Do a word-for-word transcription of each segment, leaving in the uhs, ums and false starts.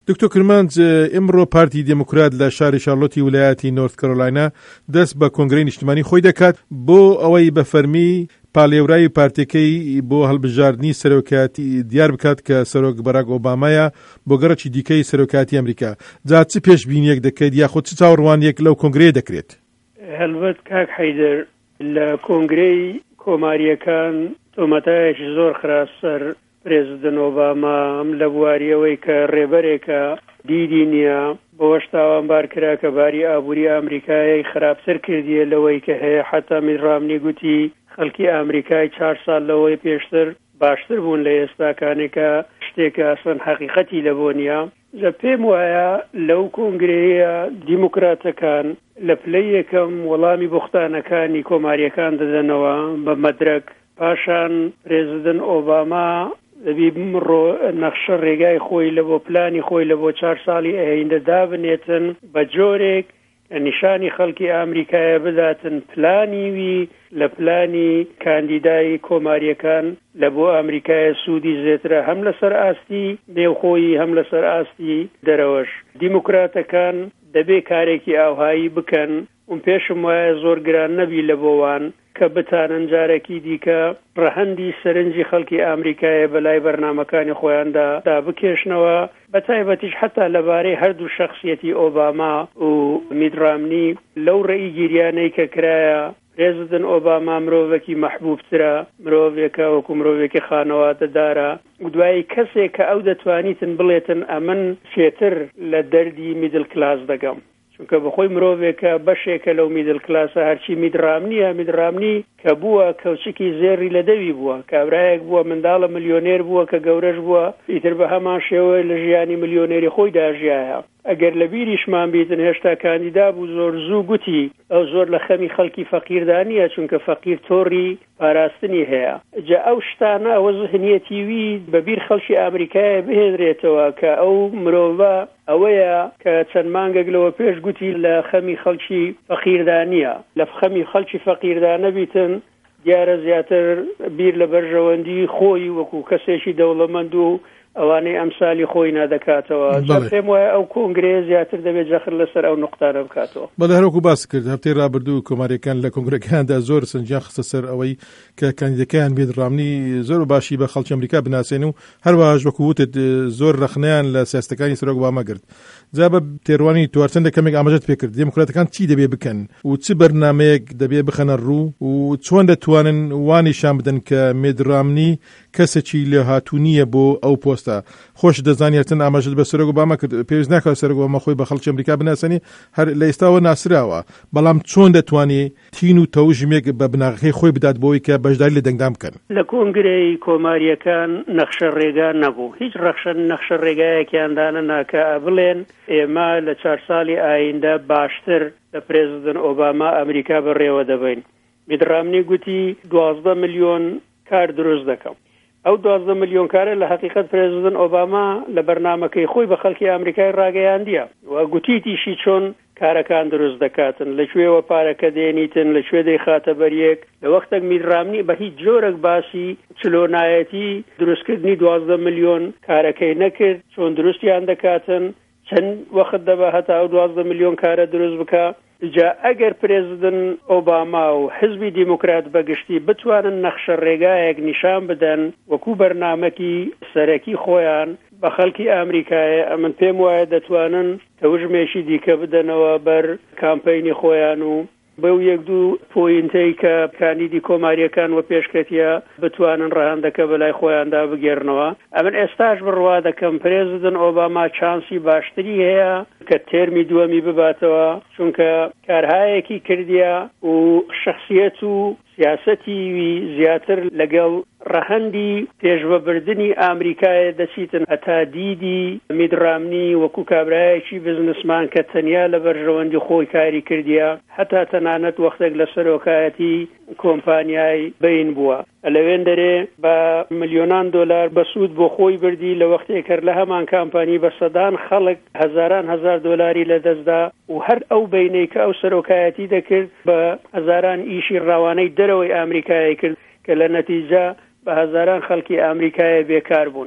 دکتۆر کرمانج، ئێمڕۆ پارتی دموکرات لە شاری شارلۆتی ویلایەتی نۆرت کارۆلاینا دەست بە کۆنگرەی نیشتیمانی خۆی دەکات بۆ ئەوەی بە فەرمی پاڵێورای پارتیەکەی بۆ هەڵبژاردننی سەرۆکایەتی دیار بکات کە سەرۆک باراک ئۆبامایە بۆ گەڕەکی دیکەی سەرۆکایەتی ئەمریکا. جا چ پێشبینیەک دەکەیت یاخۆ چ چاوەڕوانیەک لەو کۆنگرەیە دەکرێت؟ هەلبەت کاک حەیدەر، لە کۆنگرەی کۆماریەکان تۆمەتایەکی زۆر خراپسەر پرێزیدەنت ئۆباما لە بواریەوەی کە ڕێبەرێکە دیدی نییە بەوەش تاوانبار کرا کە باری ئابووری ئەمریکای خراپتر کردیە لەوەی کە هەیە. حتا میت ڕامنی گوتی خەڵکی ئەمریکای چهار ساڵ لەوەی پێشتر باشتر بوون لە ئێستاکانێکە شتێکە ئەسڵەن حەقیقەتی لەبۆ نییە. لە پێم وایە لەو کۆنگرەیە دیموکراتەکان لە پلەی یەکەم وەڵامی بوختانەکانی کۆماریەکان دەدەنەوە بە مەدرەک، پاشان پرێزیدەنت ئۆباما دەبی بمڕۆ نەخشە ڕێگای خۆی لە بۆ پلانی خۆی لە بۆ چهار ساڵی ئایندا دابنێتن بە جۆرێک نیشانی خەڵکی ئەمریکایە بداتن پلانیوی لە پلانی کاندیدای کۆماریەکان لە بۆ ئەمریکایە سوودی زێترە هەم لەسەر ئاستی نێوخۆیی هەم لەسەر ئاستی دەرەوەش. دیموکراتەکان دەبێ کارێکی ئاوهایی بکەن و پێشم وایە زۆر گران نەبی لە بۆوان کە بتانن جارێکی دیکە ڕەهەندی سەرنجی خەڵکی ئەمریکایە بەلای بەرنامەکانی خۆیاندا دا بکێشنەوە، بە تایبەتیش حتا لەبارەی هەردوو شەخصیەتی ئۆباما و میت ڕامنی لەو ڕێئیگیریانەی کە کرایە. پرێزیدەنت ئۆباما مرۆڤێکی مەحبوبترە، مرۆڤێکە وەکو مرۆڤێکی خانەوادەدارە و دوایی کەسێک کە ئەو دەتوانیتن بڵێتن ئەمن فێتر لە دەردی میدل کلاس دەگەم، چونکە بەخۆی مرۆڤێکە بەشێکە لەو میدل کلاسە هەرچی میت ڕامنیە. میت ڕامنی کە بووە کەوچکی زێڕی لە دەوی بووە، کابرایەک بووە منداڵە ملیۆنێر بووە کە گەورەش بووە، ئیتر بە هەمان شێوە لە ژیانی ملیۆنێری خۆی داژیایە. ئەگەر لە بیریشمان بیتن هێشتا کاندیدا بوو زۆر زوو گوتی ئەو زۆر لە خەمی خەڵکی فەقیردانیە، چونکە فەقیر تۆڕی پاراستنی هەیە. جا ئەو شتانە ئەوە ذهنیەتیوی بەبیر خەڵکی ئەمریکایە بهێنرێتەوە کە ئەو مرۆڤە ئەوەیە کە چەند مانگێک لەوە پێش گوتی لە خەمی خەڵکی فەقیردانیە. لە خەمی خەڵکی فەقیردانە بیتن دیارە زیاتر بیر لە بەرژەوەندی خۆی وەکو کەسێکی دەوڵەمەند و ئەوانەی ئەمسالی خۆی نادەکاتەوە. پێم وایە ئەو کۆنگرەیە زیاتر دەبێت جەخر لەسەر ئەو نقطانە بکاتەوە. بەڵێ هەروەکو باس کرد هەفتەی ڕابردوو کۆماریەکان لە کۆنگرەکاندا زۆر سەرنجیان خستە سەر ئەوەی کە کاندیدەکەیان میت ڕامنی زۆر باشی بە خەڵکی ئەمریکا بناسێن و هەروەهاش وەکو وتت زۆر رەخنەیان لە سیاسەتەکانی سەرۆک ئۆباما کرد. جا بە تێڕوانی توارچەندە کەمێک ئاماژەت پێ کرد دیموکراتەکان چی دەبێ بکەن و چ بەرنامەیەک دەبێ بخەنە ڕوو و چۆن دەتوانن وانیشان بدەن کە میت ڕامنی کەسێکی لە هاتوونیە بۆ ئەو پۆستە. خۆش دەزانێتن ئاماژەت بە سەرۆک ئۆباما کرد، پێویست ناکات سەرۆک ئۆباما خۆی بە خەڵکی ئەمریکا بناسێنی، هەر لە ئێستاوە ناسراوە، بەڵام چۆن دەتوانێت تین و تەوژمێک بە بناغەکەی خۆی بدات بۆەوەی کە بەشداری لە دەنگدان بکەن. لە کۆنگرەی کۆماریەکان نەخشە ڕێگا نەبوو، هیچ ڕەخشە نەخشە ڕێگایەکیاندانە ناکە بڵێن ئێمە لە چهار ساڵی ئایندا باشتر لە پرێزیدەنت ئۆباما ئەمریکا بەڕێوە دەبین. میت ڕامنی گوتی دوازدە ملیۆن کار دروست دەکەم. ئەو دوازدە ملیۆن کارە لە حقیقەت پرێزیدەنت ئۆباما لە بەرنامەکەی خۆی بە خەڵکی ئەمریکای ڕاگەیاندیە و گوتیتیشی چۆن کارەکان دروست دەکاتن، لەکوێوە پارەکە دێنیتن، لەکوێ دەیخاتە بەریەک. لە وەختێک میت ڕامنی بە هیچ جۆرێک باسی چلۆنایەتی دروستکردنی دوازدە ملیۆن کارەکەی نەکرد، چۆن دروستیان دەکاتن، چەند وەخت دەبە هەتا ئەو دوازدە ملیۆن کارە دروست بکە. جا ئەگەر پرێزیدەنت ئۆباما و حزبی دیموکرات بەگشتی بتوانن نەخشە ڕێگایەک نیشان بدەن وەکو بەرنامەکی سەرەکی خۆیان بە خەڵکی ئەمریکایە، ئەمن پێم وایە دەتوانن تەوژمێکی دیکە بدەنەوە بەر کامپەینی خۆیان و بەو یەک دوو پۆینتەی کە کاندیدی کۆماریەکان وە پێشکەتیە بتوانن ڕەهەندەکە بەلای خۆیاندا بگێڕنەوە. ئەمن ئێستاش بڕوا دەکەم پرێزیدەنت ئۆباما چانسی باشتری هەیە کە تێرمی دووەمی بباتەوە، چونکە کارهایەکی کردیە و شخصیەت و سیاسەتی زیاتر لەگەڵ ڕەهەندی پێشبەبردنی ئەمریکایە دەچیتن هەتا دیدی میت ڕامنی وەکو کابرایەکی بزنسمان کە تەنیا لە بەرژەوەندی خۆی کاری کردیە، هەتا تەنانەت وەختێک لە سەرۆکایەتی کۆمپانیای بین بووە، لەوێن دەرێ بە ملیۆنان دۆلار بەسوود بۆ خۆی بردی لە وەختێک کرد لە هەمان کامپانی بە سەدان خەڵک هەزاران هەزار دۆلاری لەدەستدا و هەر ئەو بینەی کە ئەو سەرۆکایەتی دەکرد بە هەزاران ئیشی ڕاوانەی دەرەوەی ئەمریکای کرد کە لە نەتیجە بە هەزاران خەڵکی ئەمریکایە بێکار بوون.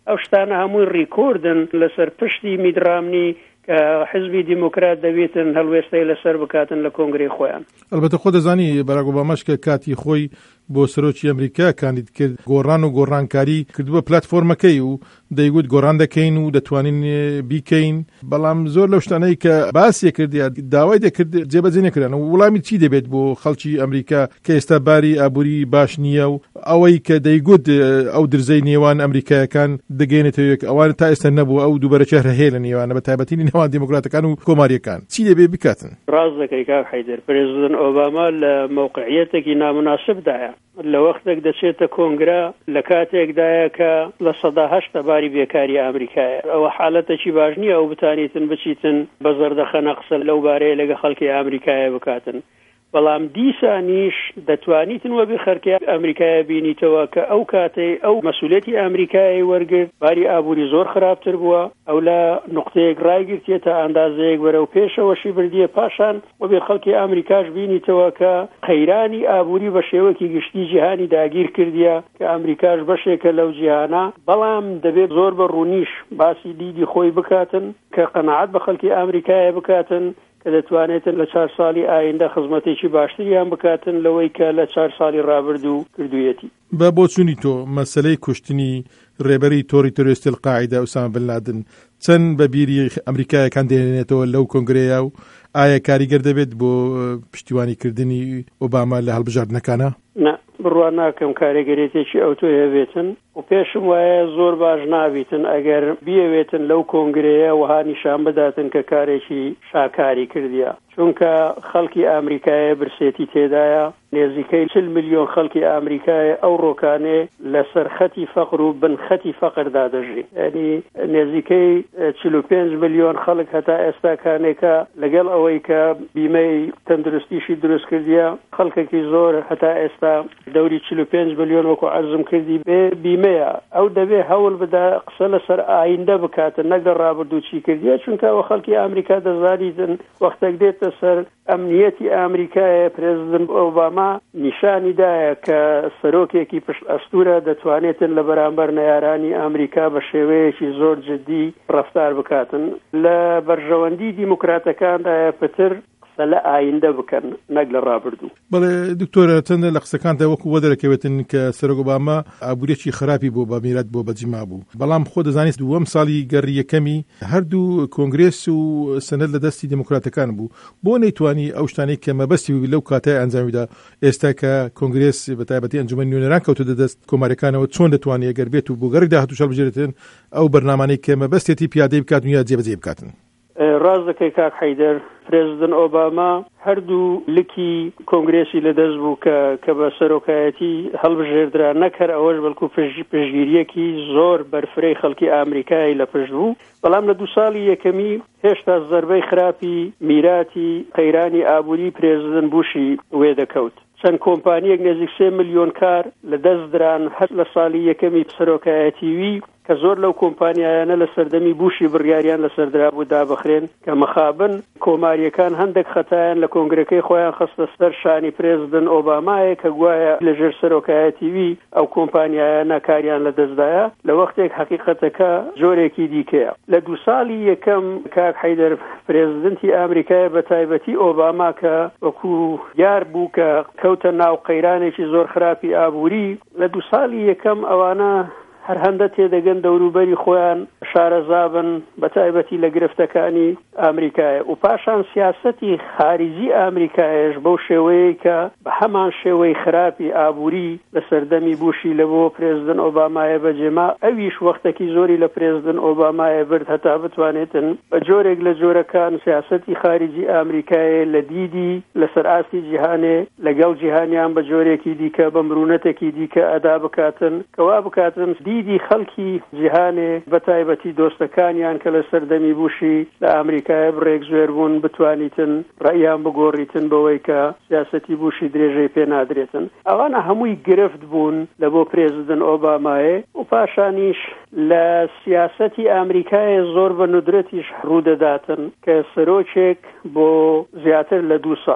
ئەو شتانە هەمووی ڕیکۆردن لەسەر پشتی میدرامنی کە حزبی دیموکرات دەبێتن هەڵوێستەی لەسەر بکاتن لە کۆنگرەی خۆیان. ئەلبەتە خۆ دەزانی باراک ئۆباماش کە کاتی خۆی بۆ سەرۆکی ئەمریکا کاندید کرد گۆڕان و گۆڕانکاری کردووە پلاتفۆرمەکەی و دەیگوت گۆڕان دەکەین و دەتوانین بیکەین، بەڵام زۆر لەو شتانەی کە باسی کردی داوای دەکرد جێبەجێ نەکردن و وڵامی چی دەبێت بۆ خەڵکی ئەمریکا کە ئێستا باری ئابووری باش نییە و ئەوەی کە دەیگوت ئەو درزەی نێوان ئەمریکایەکان دەگەێنێتەوە یەک ئەوان تا ئێستا نەبوو ئەو دووبەرەچە هەیە لە نێوانە بە تایبەتی نێوان دیموکراتەکان و کۆماریەکان چی دەبێت بکاتن؟ ڕاست دەکەی کاک حەیدەر، پرێزیدنت ئۆباما لە موقعیەتێکی نامناسبدایە لە وەختێک دەچێتە کۆنگرا لە کاتێکدایە کە لە سەدا هەشتە باری بێکاری ئەمریکایە. ئەوە حالەتێکی باش نییە ئەو بتانیتن بچیتن بە زەردەخەنە قسە لەو بارەیە لەگە خەڵکی ئەمریکایە بکاتن، بەڵام دیسانیش دەتوانیتن وە بێ خەرکی ئەمریکایە بینیتەوە کە ئەو کاتەی ئەو مەسئولێتی ئەمریکایی وەرگرت باری ئابووری زۆر خراپتر بووە، ئەو لە نقطەیەک ڕایگرتێتە ئەندازەیەک بەرەو پێشەوەشی بردیە، پاشان وە بێ خەڵکی ئەمریکاش بینیتەوە کە قەیرانی ئابووری بە شێوەکی گشتی جیهانی داگیر کردیە کە ئەمریکاش بەشێکە لەو جیهانە، بەڵام دەبێت زۆر بە ڕوونیش باسی دیدی خۆی بکاتن کە قەنەعەت بە خەڵکی ئەمریکایە بکاتن کە دەتوانێتن لە چوار ساڵی ئایندە خزمەتێکی باشتریان بکاتن لەوەی کە لە چوار ساڵی ڕابردوو کردوویەتی. بە بۆچوونی تۆ مەسەلەی کوشتنی ڕێبەری تۆری تۆریستی القاعیدا ئوسامە بن لادن چەند بە بیری ئەمریکایەکان دێنێتەوە لەو کۆنگرەیە و ئایا کاریگەر دەبێت بۆ پشتیوانیکردنی ئۆباما لە هەڵبژاردنەکانە؟ نە، بڕوان ناکەم کاریگەرێتێکی ئەو تۆ هەبێتن و پێشم وایە زۆر باش نابیتن ئەگەر بیەوێتن لەو کۆنگرەیە وها نیشان بداتن کە کارێکی شاکاری کردیە، چونکە خەڵکی ئەمریکایە برسێتی تێدایە، نێزیکەی چل ملیۆن خەڵکی ئەمریکایە ئەو ڕۆکانێ لەسەر خەتی فەقر و بن خەتی فەقردا دەژی، یعنی نێزیکەی چل و پێنج ملیۆن خەڵک هەتا ئێستا کانێکە لەگەڵ ئەوەی کە بیمەی تەندروستیشی دروست کردیە خەڵکێکی زۆر هەتا ئێستا دەوری چل و پێنج ملیۆن وەکو عەرزم کردی بێ بیمەیە، ئەو دەبێ هەوڵ بدا قسە لەسەر ئایندە بکاتن نەک لە ڕابردوو چی کردیە، چونکە ئەوە خەڵکی ئەمریکا دەزانیتن وەختێک دێتە سەر ئەمنیەتی ئەمریکایە پرێزیدنت ئۆباما نیشانی دایە کە سەرۆکێکی پشت ئەستورە دەتوانێتن لە بەرامبەر نەیارانی ئەمریکا بە شێوەیەکی زۆر جدی ڕەفتار بکاتن. لە بەرژەوەندی دیموکراتەکاندایە پتر لە ئایندە بکەن نەک لە ڕابردوو. بەڵێ دکتۆرە چەندە لە قسەکانتە وەکو وە دەرەکەوێتن کە سەرۆک ئۆباما ئابوورێکی خراپی بۆ بە میرات بۆ بەجیما بوو، بەڵام خۆ دەزانیت دووەم ساڵی گەڕی یەکەمی هەردوو کۆنگرێس و سەنەد لە دەستی دیموکراتەکان بوو، بۆ نەیتوانی ئەو شتانەی کە مەبەستی بوو لەو کاتای ئەنجامیدا ئێستا کە کۆنگرێس بە تایبەتی ئەنجومەنی نوێنەران کەوتە دەست کۆماریەکانەوە چۆن دەتوانێت ئەگەر بێت و بۆ گەڕی داهاتوو هەڵبژێرێتن ئەو بەرنامانەی کە مەبەستێتی پیادەی بکاتن یا جێبەجێ بکاتن؟ ڕاست دەکەی کاک حەیدەر، پرێزیدنت ئۆباما هەردوو لکی کۆنگرێسی لەدەست بوو کە کە بە سەرۆکایەتی هەڵبژێردرا نەکەر ئەوەش بەڵکو پشگیریەکی زۆر بەرفرەی خەڵکی ئامریکایی لە پشت بوو، بەڵام لە دوو ساڵی یەکەمی هێشتا زەربەی خراپی میراتی قەیرانی ئابووری پرێزیدنت بوشی وێ دەکەوت. چەند کۆمپانیەک نزیک سێ ملیۆن کار لە دەست دران هەر لە ساڵی یەکەمی سەرۆکایەتیوی کە زۆر لەو کۆمپانیایانە لە سەردەمی بوشی بڕیاریان لەسەردرا بوو دابەخرێن کە مەخابن کۆماریەکان هەندێک خەتایان لە کۆنگرەکەی خۆیان خستە سەر شانی پرێزیدنت ئۆبامایە کە گوایە لەژێر سەرۆکایەتیوی ئەو کۆمپانیایانە کاریان لە دەستدایە، لە وەختێک حەقیقەتەکە جۆرێکی دیکەیە. لە دوو ساڵی یەکەم کاک حەیدەر پرێزیدنتی ئەمریکای بە تایبەتی ئۆباما کە وەکو یار بوو کە کەوتە ناو قەیرانێکی زۆر خراپی ئابووری، لە دوو ساڵی یەکەم ئەوانە هەر هەندە تێدەگەن دەوروبەری خۆیان شارەزابن بە تایبەتی لە گرفتەکانی ئەمریکایە و پاشان سیاسەتی خارجی ئەمریکایش بەو شێوەیە کە بە هەمان شێوەی خراپی ئابووری لە سەردەمی بوشی لە بۆ پرێزیدنت ئۆبامایە بەجێما، ئەویش وەختێکی زۆری لە پرێزیدنت ئۆبامایە برد هەتا بتوانێتن بە جۆرێک لە جۆرەکان سیاسەتی خارجی ئەمریکایە لە دیدی لەسەر ئاستی جیهانێ لەگەڵ جیهانیان بە جۆرێکی دیکە بە مرونەتێکی دیکە ئەدا بکاتن کەوا بکاتن دیدی خەڵکی جیهانێ بە تایبەتی دۆستەکانیان کە لە سەردەمی بوشی لە ئەمریکای بڕێک زێر بوون بتوانیتن ڕەیان بگۆڕیتن بەوەی کە سیاسەتی بوشی درێژەی پێ نادرێتن. ئەوانە هەمووی گرفت بوون لە بۆ پرێزیدنت ئۆبامایە و پاشانیش لە سیاسەتی ئەمریکای زۆر بە ندرەتیش ڕوودەداتن کە سەرۆکێک بۆ زیاتر لە دوو ساڵ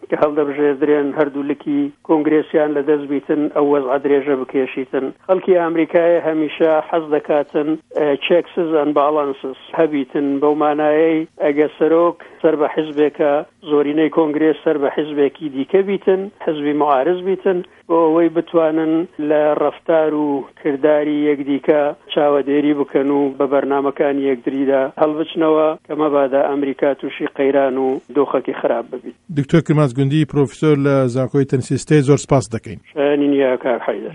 کە هەڵدەبژێردرێن هەردوولکی کۆنگرێسیان لە دەست بیتن ئەو وەزع درێژە بکێشیتن. خەڵکی ئەمریکای هەمیشە حەز دەکاتن چێکسز ئەند باڵانسز هەبیتن بەو مانایەی ئەگە سەرۆک سەر بە حیزبێکە زۆرینەی کۆنگرێس سەر بە حیزبێکی دیکە بیتن، حیزبی معارض بیتن، بۆ ئەوەی بتوانن لە ڕەفتار و کردداری یەکدیکە چاوەدێری بکەن و بە بەرنامەکانی یەکدریدا هەڵبچنەوە کە مەبادا ئەمریکا تووشی قەیران و دۆخەکی خراپ ببیت. دکتۆر کرماس گوندی پرۆفیسۆر لە زانکۆی تەنسیستەی زۆر سپاس دەکەین. شایانی نییە کاک حەیدەر.